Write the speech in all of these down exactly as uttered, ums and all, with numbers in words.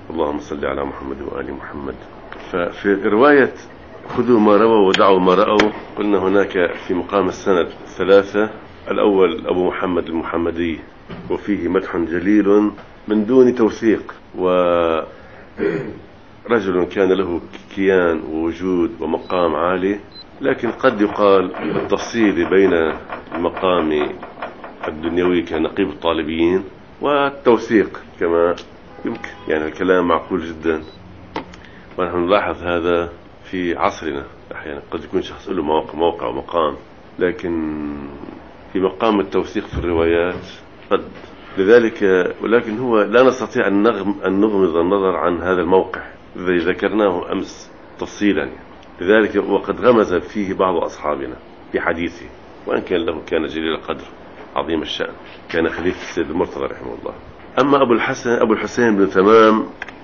اللهم صل على محمد وآل محمد. ففي رواية خذوا ما رووا ودعوا ما رأوا، قلنا هناك في مقام السند ثلاثة. الأول أبو محمد المحمدي، وفيه مدح جليل من دون توثيق، ورجل كان له كيان ووجود ومقام عالي، لكن قد يقال التفصيل بين المقام الدنيوي كنقيب الطالبيين والتوثيق كما يمكن، يعني الكلام معقول جدا، ونحن نلاحظ هذا في عصرنا. أحيانا قد يكون شخص له موقع, موقع ومقام، لكن في مقام التوثيق في الروايات قد لذلك، ولكن هو لا نستطيع أن نغمض النظر عن هذا الموقع الذي ذكرناه أمس تفصيلا. لذلك وقد غمز فيه بعض أصحابنا في حديثه، وأن كان له كان جليل القدر عظيم الشأن، كان خليفة السيد المرتضى رحمه الله. أما أبو الحسن أبو الحسين بن تمام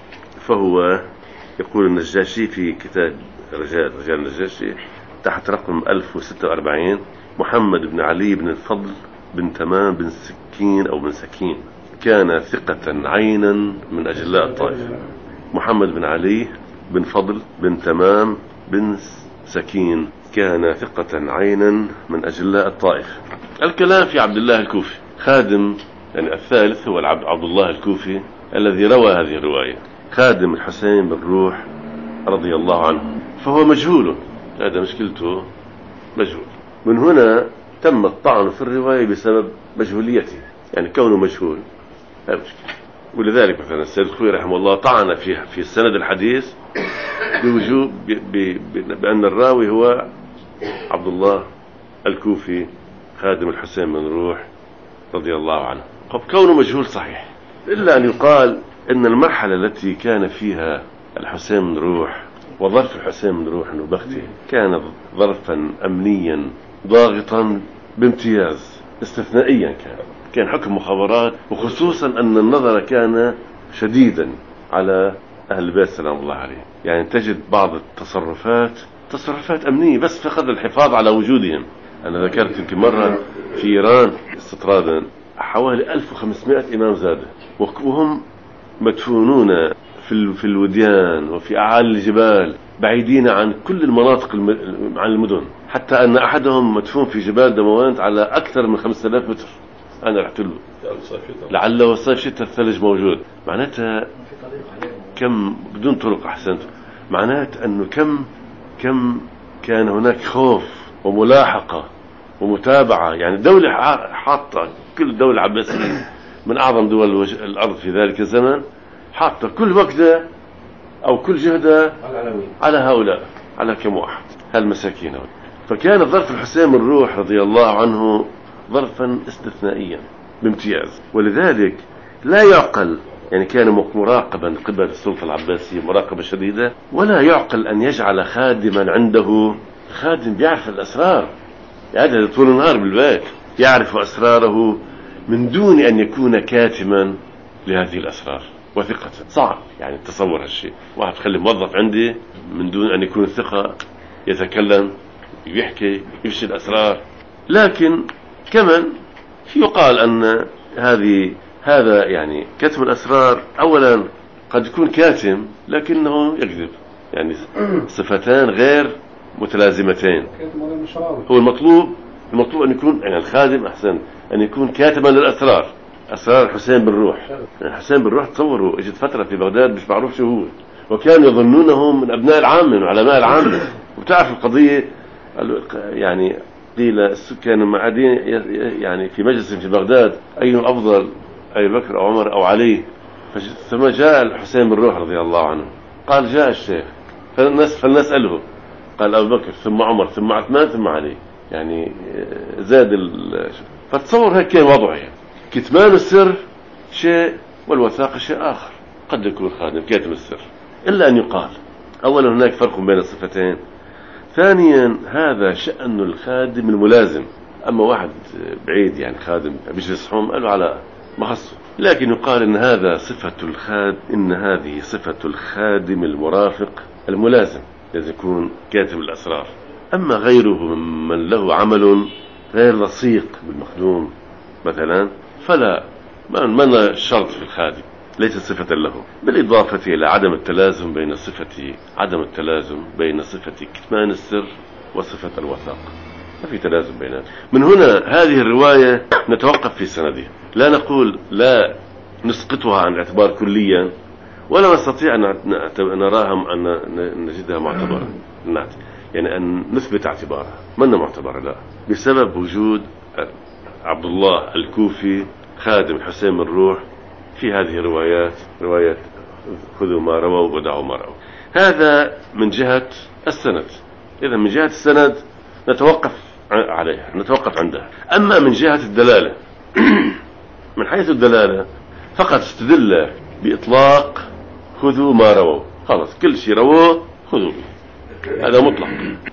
فهو يقول النجاشي في كتاب رجال رجال النجاشي تحت رقم ألف وستة وأربعين: محمد بن علي بن الفضل بن تمام بن سكين أو بن سكين كان ثقة عينا من أجلاء الطائف. محمد بن علي بن فضل بن تمام بن سكين كان ثقة عينا من أجلاء الطائف. الكلام في عبد الله الكوفي خادم، يعني الثالث هو عبد الله الكوفي الذي روى هذه الرواية، خادم الحسين بن روح رضي الله عنه، فهو مجهول، هذا مشكلته مجهول. من هنا تم الطعن في الرواية بسبب مجهوليته، يعني كونه مجهول هذا مشكلة. ولذلك مثلا السيد الخوي رحمه الله طعن في في سند الحديث بوجوب بأن الراوي هو عبد الله الكوفي خادم الحسين بن روح رضي الله عنه. طب كونه مجهول صحيح، إلا أن يقال إن المرحلة التي كان فيها الحسين بن روح وظرف الحسين بن روح النبختي كان ظرفا أمنيا ضاغطا بامتياز استثنائيا، كان كان حكم مخابرات، وخصوصا أن النظر كان شديدا على أهل البيت سلام الله عليه. يعني تجد بعض التصرفات تصرفات أمنية بس فقط الحفاظ على وجودهم. أنا ذكرت يمكن مرة في إيران استطرادا حوالي ألف وخمسمائة إمام زادة، وهم مدفونون في في الوديان وفي أعالي الجبال بعيدين عن كل المناطق عن المدن، حتى أن أحدهم مدفون في جبال دموانت على أكثر من خمسة آلاف متر. أنا رحت له لعله صيف شتاء الثلج موجود. معناتها كم بدون طرق أحسنت، معناتها أنه كم كم كان هناك خوف وملاحقة ومتابعة. يعني دولة حاطة، كل دولة عباسية من أعظم دول الأرض في ذلك الزمن حاطة كل وقتها أو كل جهدها على هؤلاء، على كم واحد هالمساكين. فكان ظرف الحسين بن روح رضي الله عنه ظرفا استثنائيا بامتياز، ولذلك لا يعقل، يعني كان مراقبا قبل السلطة العباسية مراقبة شديدة، ولا يعقل أن يجعل خادما عنده، خادم بيعرف الأسرار، يعني طول النهار بالبيت يعرف أسراره من دون أن يكون كاتما لهذه الأسرار وثقة. صعب يعني تصور هالشيء، واحد خلي موظف عندي من دون أن يكون ثقة، يتكلم يحكي يفشي الأسرار. لكن كمان يقال أن هذه هذا يعني كتم الأسرار أولا قد يكون كاتم لكنه يكذب، يعني صفتان غير متلازمتين. هو المطلوب المطلوب أن يكون يعني الخادم أحسن أن يكون كاتما للأسرار، أسرار الحسين بن روح. الحسين بن روح تصوروا اجت فترة في بغداد مش معروف شو هو، وكانوا يظنونهم من أبناء العامة من علماء العامة. وبتعرف القضية يعني قيل السكان المعادين يعني في مجلس في بغداد أيهم أفضل، أبي بكر أو عمر أو علي. ثم جاء الحسين بن روح رضي الله عنه قال جاء الشيخ، فالناس فلنسأله، قال أبو بكر ثم عمر ثم عثمان ثم علي، يعني زاد ال... فتصور هيك كان وضعه. يعني كتمان السر شيء والوثاقة شيء آخر. قد يكون خادم كاتم السر، إلا أن يقال أولا هناك فرق بين الصفتين، ثانيا هذا شأن الخادم الملازم. أما واحد بعيد يعني خادم بيجلسهم قالوا على مخصه، لكن يقال إن هذا صفة الخاد إن هذه صفة الخادم المرافق الملازم لازم يكون كاتب الأسرار. أما غيره من له عمل غير لصيق بالمخدوم مثلا فلا، ما من الشرط في الخادم. ليس صفة له، بالإضافة إلى عدم التلازم بين صفة عدم التلازم بين صفة كتمان السر وصفة الوثاق، ما في تلازم بينها. من هنا هذه الرواية نتوقف في سندها، لا نقول لا نسقطها عن الاعتبار كليا، ولا نستطيع أن نراها أن نجدها معتبرة، يعني أن نثبت اعتبارها من معتبرة، لا، بسبب وجود عبد الله الكوفي خادم حسين بن روح في هذه الروايات، رواية خذوا ما رووا ودعوا ما رووا. هذا من جهة السند. إذا من جهة السند نتوقف عليها، نتوقف عندها. أما من جهة الدلالة من حيث الدلالة فقط استدل بإطلاق خذوا ما رووا، خلاص كل شيء رووه خذوا به، هذا مطلق.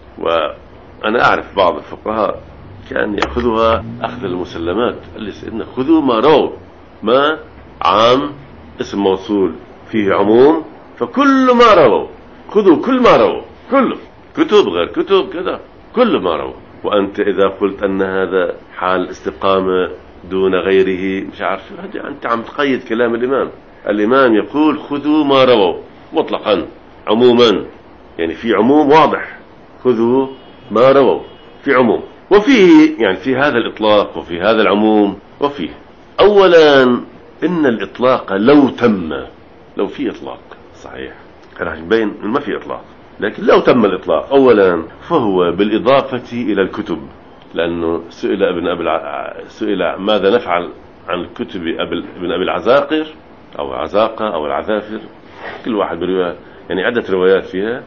وأنا أعرف بعض الفقهاء كان يأخذها أخذ المسلمات، اللي سيدنا خذوا ما رووا، ما عام اسم موصول فيه عموم، فكل ما رووا خذوا، كل ما رووا، كله كتب غير كتب كذا، كل ما رووا. وأنت إذا قلت أن هذا حال استقامة دون غيره مش عارف، أنت عم تقيد كلام الإمام. الإمام يقول خذوا ما رووا مطلقا عموما، يعني في عموم واضح، خذوا ما رووا في عموم. وفيه يعني في هذا الإطلاق وفي هذا العموم، وفيه أولا إن الإطلاق لو تم، لو في إطلاق صحيح راح يبين ما في إطلاق، لكن لو تم الإطلاق أولا فهو بالإضافة إلى الكتب، لأنه سئل ابن أبي الع... سئل ماذا نفعل عن كتب أبي ابن أبي العزاقر أو عزاقة أو العذافر، كل واحد برواية، يعني عدة روايات فيها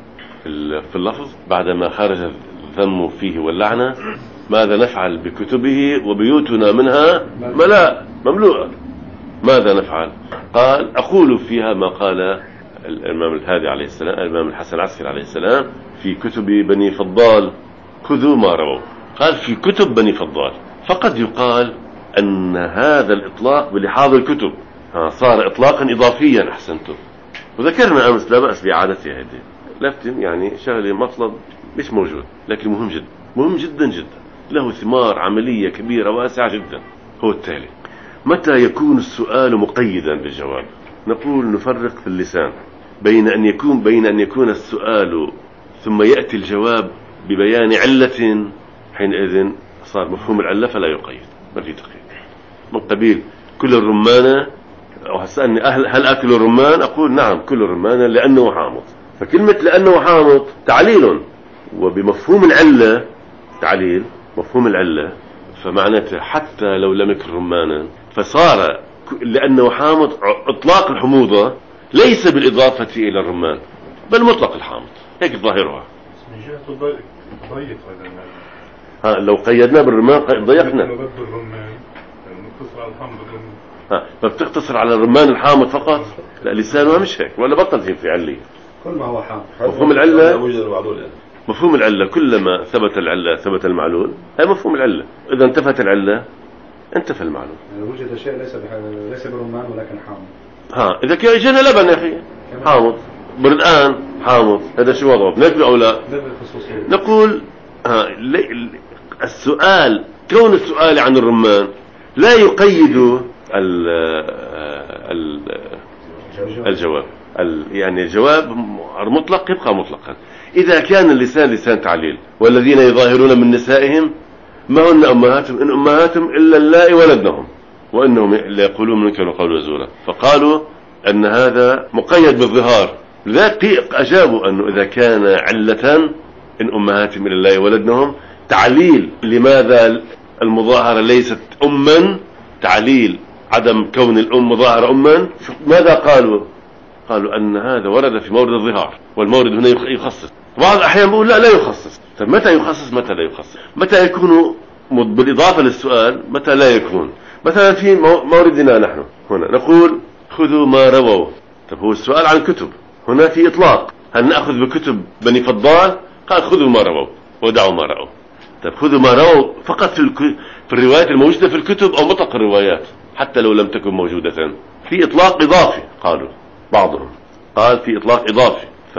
في اللفظ، بعدما خرج الذم فيه واللعنة، ماذا نفعل بكتبه وبيوتنا منها ملاء مملوءة، ماذا نفعل؟ قال أقول فيها ما قال الإمام الهادي عليه السلام، الإمام الحسن العسكري عليه السلام في كتب بني فضال خذوا ما رووا، قال في كتب بني فضال. فقد يقال أن هذا الإطلاق بلحاظ الكتب صار إطلاقا إضافيا. أحسنتم، وذكرنا أمس لا بأس بإعادتها، هذه لفتم يعني شغله مطلب مش موجود، لكن مهم جدا، مهم جدا جدا، له ثمار عملية كبيرة واسعة جدا. هو التالي: متى يكون السؤال مقيدا بالجواب؟ نقول نفرق في اللسان بين أن يكون بين أن يكون السؤال ثم يأتي الجواب ببيان علة، حينئذ صار مفهوم العلة فلا يقيد، ما في تقييد. من قبيل كل الرمانة، أو هسألني هل أكل الرمان؟ أقول نعم كل الرمانة لأنه حامض، فكلمة لأنه حامض تعليل، وبمفهوم العلة تعليل مفهوم العلة، فمعناته حتى لو لم يكن رمانا فصار لأنه حامض إطلاق الحموضة ليس بالإضافة إلى الرمان بل مطلق الحامض، هيك ظاهرها. من جهة ضيق ضيق ها لو قيدنا بالرمان ضيقنا، نقتصر على الحامض الرمان. ها فبتقتصر على الرمان الحامض فقط؟ لا، لسانها مش هيك، ولا بطل في علية. كل ما هو حامض مفهوم العلة، مفهوم العلة كلما ثبت العلة ثبت المعلول، هي مفهوم العلة. إذا انتفت العلة انتفى المعلول. يعني وجد شيء ليس بح... ليس برمان ولكن حامض. ها إذا كان جانا لبن يا أخي حامض، بردان حامض، هذا شو وضعه؟ نكبه أو لا؟ نقول ها لي... السؤال، كون السؤال عن الرمان لا يقيد ال... ال... الجواب، ال... يعني الجواب مطلق يبقى مطلقا. إذا كان اللسان لسان تعليل: والذين يظاهرون من نسائهم ما هن أمهاتهم إن أمهاتهم إلا اللائي ولدنهم وإنهم ليقولون منكر وقولوا زورا، فقالوا أن هذا مقيد بالظهار، لذلك أجابوا أنه إذا كان علة إن أمهاتهم إلا اللائي ولدنهم، تعليل لماذا المظاهرة ليست أما، تعليل عدم كون الأم مظاهرة أما، ماذا قالوا؟ قالوا أن هذا ورد في مورد الظهار، والمورد هنا يخصص. بعض الأحيان بقول لا لا يخصص. طيب متى يخصص متى لا يخصص؟ متى يكون بالإضافة للسؤال متى لا يكون؟ مثلا في موردنا نحن هنا نقول خذوا ما رووا. طيب هو السؤال عن كتب، هنا في إطلاق، هل نأخذ بكتب بني فضال؟ قال خذوا ما رووا ودعوا ما رأوا. طيب خذوا ما رووا فقط في, الك... في الروايات الموجودة في الكتب أو مطلق الروايات حتى لو لم تكن موجودة؟ في إطلاق إضافي قالوا بعضهم، قال في إطلاق إضافي. ف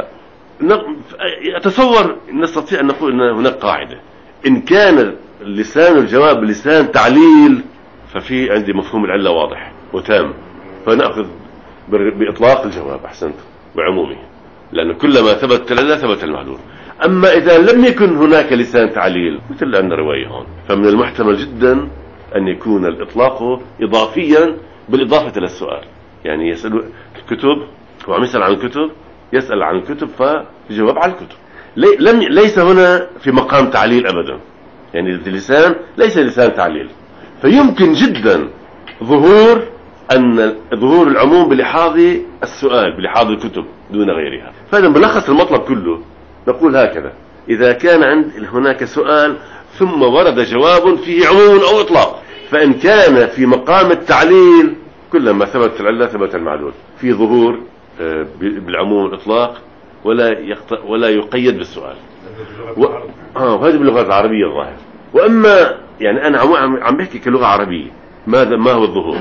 أتصور نستطيع أن نقول أن هناك قاعدة: إن كان لسان الجواب لسان تعليل ففي عندي مفهوم العلة واضح وتام، فنأخذ بإطلاق الجواب. أحسنت، بعمومه، لأنه كلما ثبت العلة ثبت المعلول. أما إذا لم يكن هناك لسان تعليل مثل أن رواية هون، فمن المحتمل جدا أن يكون الإطلاق إضافيا بالإضافة إلى السؤال. يعني يسأل الكتب، هو عم يسأل عن الكتب، يسأل عن الكتب فيجاوب على الكتب. لي لم ليس هنا في مقام تعليل أبدا، يعني اللسان ليس لسان تعليل. فيمكن جدا ظهور أن ظهور العموم بلحاظ السؤال، بلحاظ الكتب دون غيرها. فهذا ملخص المطلب كله. نقول هكذا: إذا كان عند هناك سؤال ثم ورد جواب فيه عموم أو إطلاق، فإن كان في مقام التعليل كلما ثبت العلة ثبت المعلول، في ظهور بالعموم والإطلاق ولا ولا يقيد بالسؤال. و... آه وهذه باللغة العربية الظاهر. وأما يعني أنا عم عم بحكي كلغة عربية، ماذا ما هو الظهور؟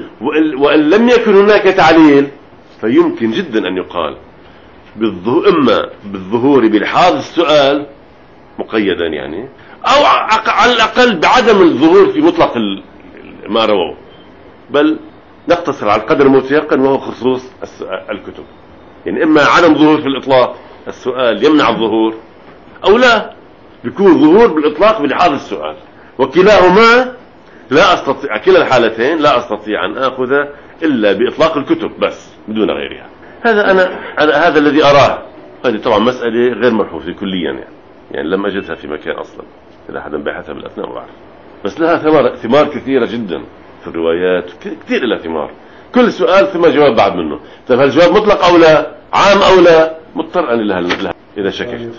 وإن لم يكن هناك تعليل فيمكن جدا أن يقال بالظهور، إما بالظهور بلحاظ السؤال مقيدا يعني، أو على الأقل بعدم الظهور في مطلق ما رواه، بل نقتصر على القدر المتيقن وهو خصوص الكتب. يعني إما عدم ظهور في الإطلاق، السؤال يمنع الظهور، أو لا بيكون ظهور بالإطلاق بلحاظ السؤال، وكلاهما لا أستطيع، كلا الحالتين لا أستطيع أن أخذ إلا بإطلاق الكتب بس بدون غيرها. هذا أنا, أنا هذا الذي أراه. هذه طبعا مسألة غير مرحوفة كليا يعني. يعني لم أجدها في مكان أصلا، إذا أحد بحثها بالأثناء وأعرف، بس لها ثمار ثمار كثيرة جدا في الروايات، كثير لها ثمار. كل سؤال ثم جواب بعد منه. طيب هالجواب مطلق أو لا، عام أو لا، مضطر أن لها, لها إذا شككت.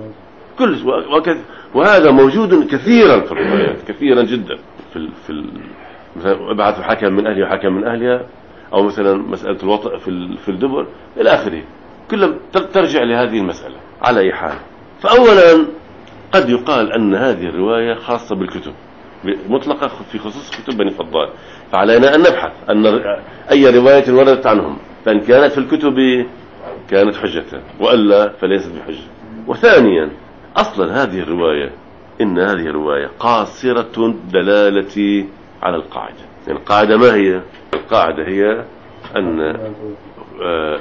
كل وكذا، وهذا موجود كثيرا في الروايات، كثيرا جدا. في ال في ال مثلا ابعث حكم من أهلها وحكم من أهلها، أو مثلا مسألة الوطء في في الدبر إلى آخره، كلها ترجع لهذه المسألة. على أي حال، فأولا قد يقال أن هذه الرواية خاصة بالكتب مطلقة في خصوص كتب بني فضال، فعلينا أن نبحث أن أي رواية وردت عنهم، فإن كانت في الكتب كانت حجة، وإلا فليست بحجة. وثانيا أصلا هذه الرواية، إن هذه الرواية قاصرة الدلالة على القاعدة. يعني القاعدة ما هي؟ القاعدة هي أن آآ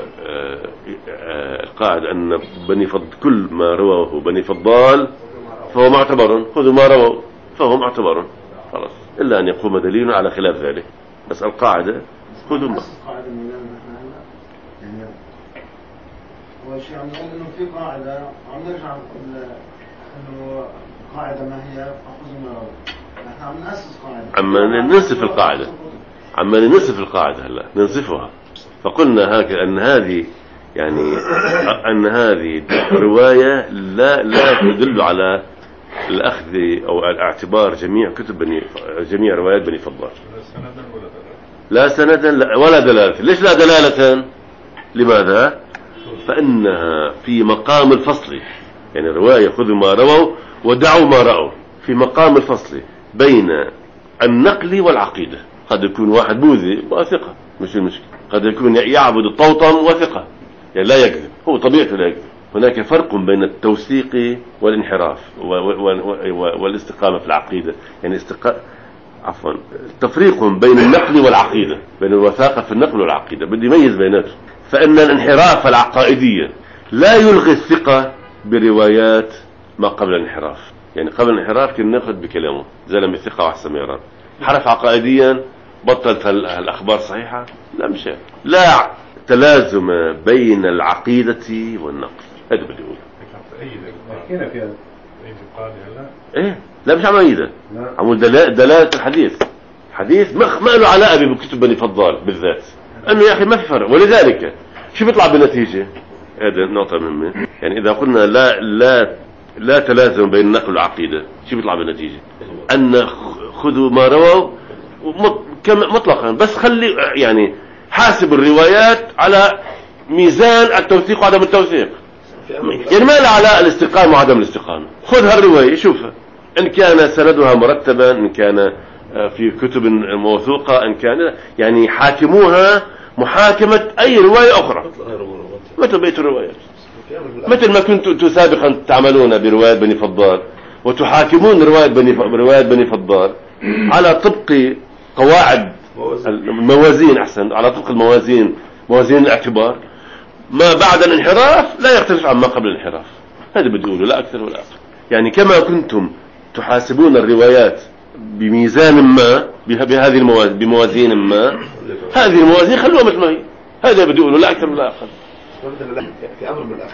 آآ القاعدة أن بني فض كل ما رواه بني فضال فهو معتبر، خذوا ما رواه فهو معتبر خلاص، إلا أن يقوم دليل على خلاف ذلك. بس القاعدة خذوا ما يعني هو شيء عم نقول إنه في قاعدة، عم نرجع نقول إنه قاعدة ما هي فخذوا ما رواه. نحن عم نأسس قاعدة، عم ننسف القاعدة، عم ننسف القاعدة هلا ننسفها. فقلنا هكذا أن هذه يعني أن هذه رواية لا لا تدل على الأخذ أو الاعتبار جميع كتب بني جميع روايات بني فضال، لا سندا ولا دلالة. ليش لا دلالة؟ لماذا؟ فإنها في مقام الفصل، يعني رواية خذوا ما رووا ودعوا ما رأوا، في مقام الفصل بين النقل والعقيدة. قد يكون واحد بوذي وثقة، مش المشكلة، قد يكون يعبد الطوطم وثقة، يعني لا يكذب، هو طبيعته لا يكذب. هناك فرق بين التوثيق والانحراف والاستقامة في العقيدة، يعني استقامة عفوا تفريق بين النقل والعقيدة، بين الوثاقة في النقل والعقيدة، بدي يميز بيناتهم. فإن الانحراف العقائدية لا يلغي الثقة بروايات ما قبل الانحراف. يعني قبل الانحراف كنا ناخذ بكلامه زلمة ثقة وحسن ميران، حرف عقائديا بطلت الأخبار صحيحة، لا مش هيك. لا تلازم بين العقيدة والنقل، هذا بدي أقول. حكينا في هذا. إيه لا مش عم أيده، عم دلالة الحديث. حديث ما ما له علاقة بكتب بني فضال بالذات، أنه يا أخي ما في فرق. ولذلك شو بيطلع بالنتيجة؟ هذا نقطة مهمة. يعني إذا قلنا لا لا لا تلازم بين النقل والعقيدة، شو بيطلع بالنتيجة؟ أن خذوا ما رووا مطلقا، بس خلي يعني حاسب الروايات على ميزان التوثيق وعدم التوثيق. يعني ما له علاقة الاستقامة وعدم الاستقامة. خذ هالرواية شوفها، إن كان سندها مرتبا، إن كان في كتب موثوقة، إن كان يعني حاكموها محاكمة أي رواية أخرى مثل بيت الروايات، مثل ما كنتم سابقا تعملون برواية بني فضال، وتحاكمون رواية بني رواية بني فضال على طبق قواعد الموازين، أحسن على طبق الموازين موازين الاعتبار ما بعد الانحراف لا يختلف عما قبل الانحراف. هذا بدي أقوله لا أكثر ولا أقل. يعني كما كنتم تحاسبون الروايات بميزان ما بهذه الموازين بموازين ما، هذه الموازين خلوها مثل ما هي. هذا بدي أقوله لا أكثر ولا أقل. في أمر بالأخذ،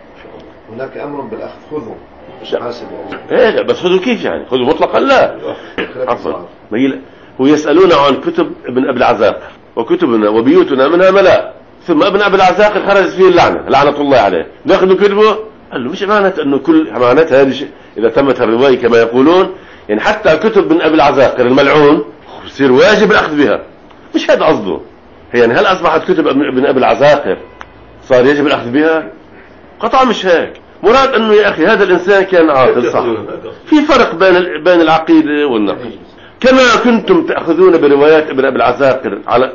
هناك أمر بالأخذ، خذوا مش حاسبوا. إيه بس خذوا كيف يعني؟ خذوا مطلقا لا. عفوا هو يسألون عن كتب ابن أبي العزاقر وكتبنا وبيوتنا منها ملاء، ثم ابن أبي العزاقر خرجت فيه اللعنة لعنة الله عليه، ناخذ كتبه. قال له مش معناتها انه كل معناتها هذه اذا تمت الروايه كما يقولون يعني حتى كتب ابن ابي العزاقر الملعون يصير واجب الاخذ بها، مش هذا قصده. يعني هل اصبحت كتب ابن ابي العزاقر صار يجب الاخذ بها؟ قطعا مش هيك. مراد انه يا اخي هذا الانسان كان عاقل صح. في فرق بين بين العقيده والنقل. كما كنتم تاخذون بروايات ابن ابي العزاقر على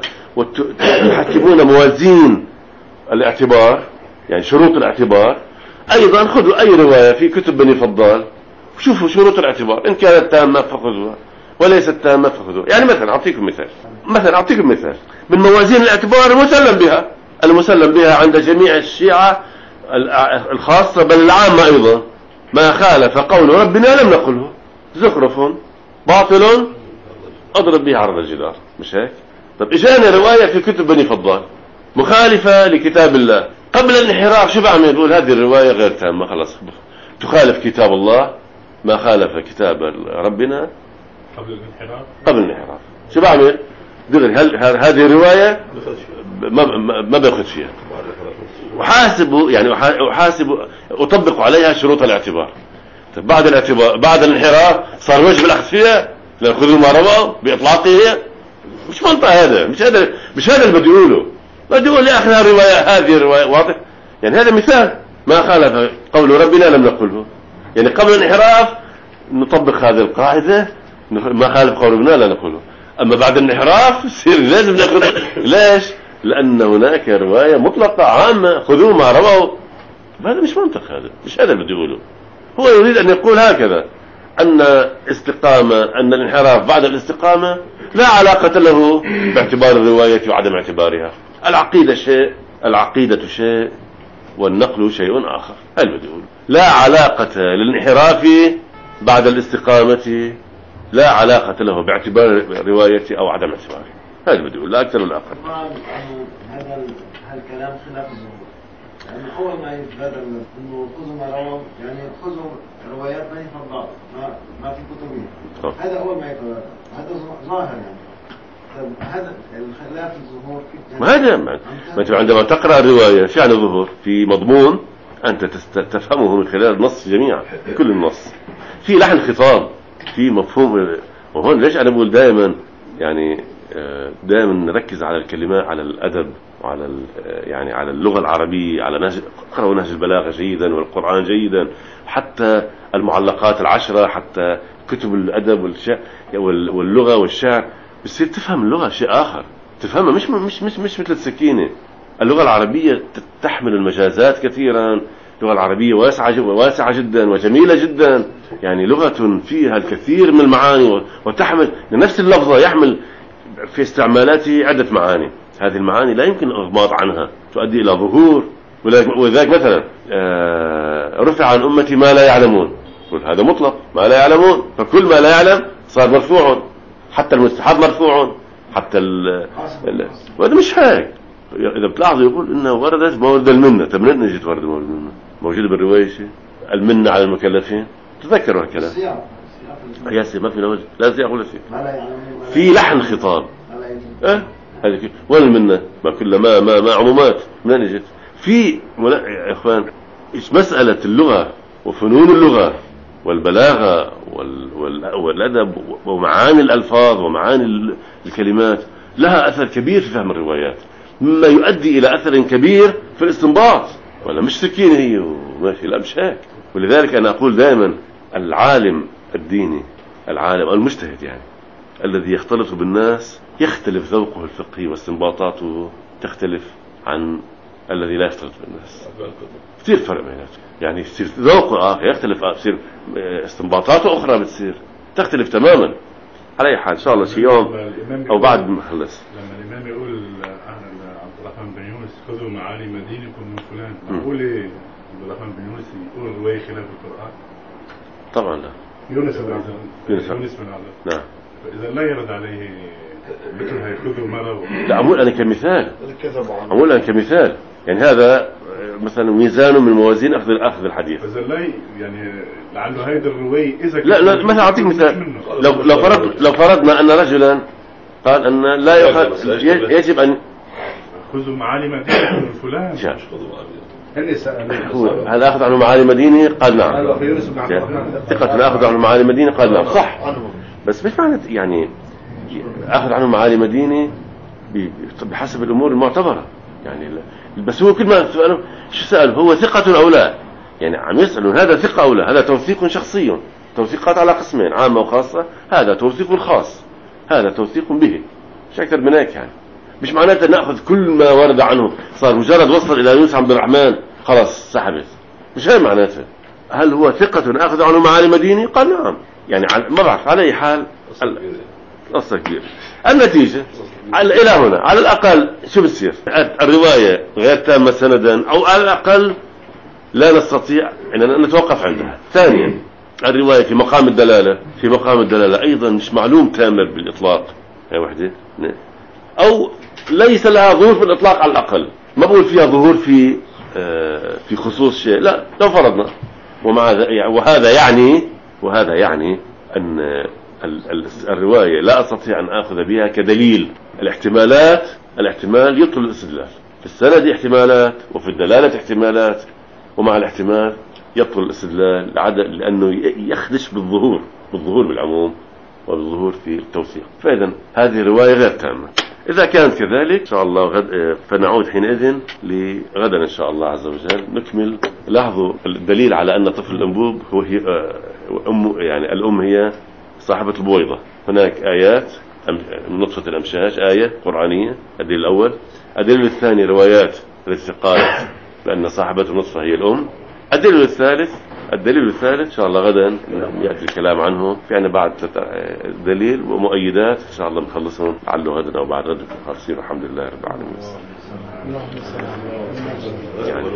وتحكمون موازين الاعتبار يعني شروط الاعتبار، ايضا خذوا اي رواية في كتب بني فضال وشوفوا شروط الاعتبار، ان كانت تامة فخذوها وليست تامة فخذوها. يعني مثلا اعطيكم مثال مثلا اعطيكم مثال من موازين الاعتبار المسلم بها المسلم بها عند جميع الشيعة الخاصة بل العامة ايضا، ما خالف قول ربنا لم نقله، زخرف باطل اضرب به عرض الجدار، مش هيك؟ طب اجانا رواية في كتب بني فضال مخالفة لكتاب الله، قبل الانحراف شو بعمل؟ يقول هذه الرواية غير تامة، خلاص تخالف كتاب الله، ما خالف كتاب ربنا قبل الانحراف قبل الانحراف شو بعمل؟ دغري هل هذه الرواية ما ما باخذ فيها، وحاسبوا يعني وحاسبوا اطبق عليها شروط الاعتبار. طيب بعد الاعتبار بعد الانحراف صار واجب الاخذ فيها لنأخذوا ما رواه باطلاقه؟ مش منطق هذا، مش هذا مش هذا اللي بدي اقوله. بدي اقول يا اخي الرواية هذه الرواية واضح، يعني هذا مثال ما خالف قول ربنا لم نقله، يعني قبل الانحراف نطبق هذه القاعدة ما خالف قول ربنا لا نقوله، اما بعد الانحراف يصير لازم ناخذ. ليش؟ لان هناك رواية مطلقة عامة خذوا ما رواه. هذا مش منطق، هذا مش هذا اللي بدي اقوله. هو يريد ان يقول هكذا ان استقامة ان الانحراف بعد الاستقامة لا علاقة له باعتبار الرواية وعدم اعتبارها. العقيدة شيء العقيدة شيء والنقل شيء آخر. هل بدي أقول لا علاقة للانحراف بعد الاستقامة، لا علاقة له باعتبار رواية أو عدم اعتباره. هل بدي أقول لا أكثر ولا أقل. هذا هالكلام خلاف الظهور، يعني أول ما يتبادل إنه خذوا ما رووا يعني خذوا روايات بني فضال ما ما في كتبين، هذا أول ما يتبادل، هذا ظاهر يعني. هذا الخلاف الظهور ما هذا ما انت عندما تقرأ الرواية في يعني ظهور في مضمون أنت تفهمه من خلال النص جميعا، كل النص في لحن خطاب في مفهوم. وهون ليش أنا بقول دائما يعني دائما نركز على الكلمات على الأدب وعلى يعني على اللغة العربية، على نهج قرأوا نهج البلاغة جيدا والقرآن جيدا، حتى المعلقات العشرة، حتى كتب الأدب والشعر واللغة والشعر، بتصير تفهم اللغة شيء آخر، تفهمها مش مش مش مش مثل السكينة. اللغة العربية تحمل المجازات كثيرا، اللغة العربية واسعة واسعة جدا وجميلة جدا، يعني لغة فيها الكثير من المعاني وتحمل نفس اللفظة يحمل في استعمالاته عدة معاني. هذه المعاني لا يمكن الإغماض عنها، تؤدي إلى ظهور. ولذلك مثلا رفع عن أمتي ما لا يعلمون، هذا مطلق ما لا يعلمون، فكل ما لا يعلم صار مرفوع، حتى المستحب مرفوع، حتى ال وهذا مش هيك. إذا بتلاحظوا يقول إنه وردت مورد المنة. طب منين نجت ورد مورد المنة؟ موجودة بالرواية شيء المنة على المكلفين، تذكروا هالكلام يا سيدي. ما في وجه لا سياق ولا شيء، في لحن خطاب. اه هذه كيف والمنة ما كل ما ما ما عمومات منين نجت في يا إخوان. مسألة اللغة وفنون اللغة والبلاغة والأدب ومعاني الألفاظ ومعاني الكلمات لها أثر كبير في فهم الروايات، مما يؤدي إلى أثر كبير في الاستنباط. ولا مش سكينة هي وماشي، لا مش هيك. ولذلك أنا أقول دائما العالم الديني العالم المجتهد يعني الذي يختلط بالناس يختلف ذوقه الفقهي واستنباطاته تختلف عن الذي لا يختلط بالناس. كثير فرق بيناتهم، يعني يصير ذوقه آخر يختلف، يصير استنباطاته أخرى بتصير تختلف تماما. على أي حال إن شاء الله شي يوم أو بعد ما خلص لما الإمام يقول أنا عبد الرحمن بن خذوا معالم دينكم من فلان. معقول عبد الرحمن بن يونس يقول رواية خلاف القرآن؟ طبعا لا. يونس بن عبد يونس يونس بن عبد نعم. فإذا لا يرد عليه مثل هيخذوا مرة. لا أقول أنا كمثال. كذب عنه. أقول أنا كمثال. يعني هذا مثلا ميزان من موازين أخذ أخذ الحديث. فإذا لا يعني لعله هيدا الرواية إذا لا لا مثلا أعطيك مثال. لو لو فرض لو فرضنا أن رجلا قال أن لا يؤخذ يجب أن خذوا معالم دينكم من فلان. شاف. هل سأل هو هل أخذ عنه معالم دينه؟ قال نعم. ثقة أخذ عنه معالم دينه؟ قال نعم. صح. بس مش معنى يعني أخذ عنه معالم دينه بحسب الأمور المعتبرة. يعني بس هو كل ما سأله شو سأل هو ثقة أو لا؟ يعني عم يسألون هذا ثقة أو لا؟ هذا توثيق شخصي. توثيقات على قسمين عامة وخاصة. هذا توثيق خاص، هذا توثيق به، مش أكثر من هيك. يعني مش معناته نأخذ كل ما ورد عنه صار مجرد وصل إلى يونس عبد الرحمن خلاص سحبت، مش هاي معناته. هل هو ثقة أخذ عنه معالم دينه؟ قال نعم. يعني ما بعرف على أي حال قصة كبيرة. النتيجة إلى هنا على الأقل شو بتصير؟ الرواية غير تامة سندا أو على الأقل لا نستطيع أن نتوقف عندها. ثانيا الرواية في مقام الدلالة في مقام الدلالة أيضا مش معلوم تامة بالإطلاق. هي وحدة أو ليس لها ظهور في الإطلاق على الأقل. ما بقول فيها ظهور في آه في خصوص شيء، لا لو فرضنا. ومع وهذا يعني وهذا يعني أن الرواية لا أستطيع أن أخذ بها كدليل. الاحتمالات الاحتمال يطول الاستدلال. في السند احتمالات وفي الدلالة احتمالات، ومع الاحتمال يطول الاستدلال لأنه يخدش بالظهور بالظهور بالعموم وبالظهور في التوثيق. فإذا هذه الرواية غير تامة. إذا كانت كذلك إن شاء الله غد فنعود حينئذ لغدا إن شاء الله عز وجل نكمل. لاحظوا الدليل على أن طفل الأنبوب هو هي أم، يعني الأم هي صاحبة البويضة. هناك آيات من نطفة الأمشاج، آية قرآنية الدليل الأول. الدليل الثاني روايات التي قالت بأن صاحبة النطفة هي الأم. الدليل الثالث الدليل الثالث إن شاء الله غدا يأتي الكلام عنه. في عنا بعد دليل ومؤيدات إن شاء الله نخلصهم لعله غدا أو بعد غد خالصين. الحمد لله رب العالمين. يعني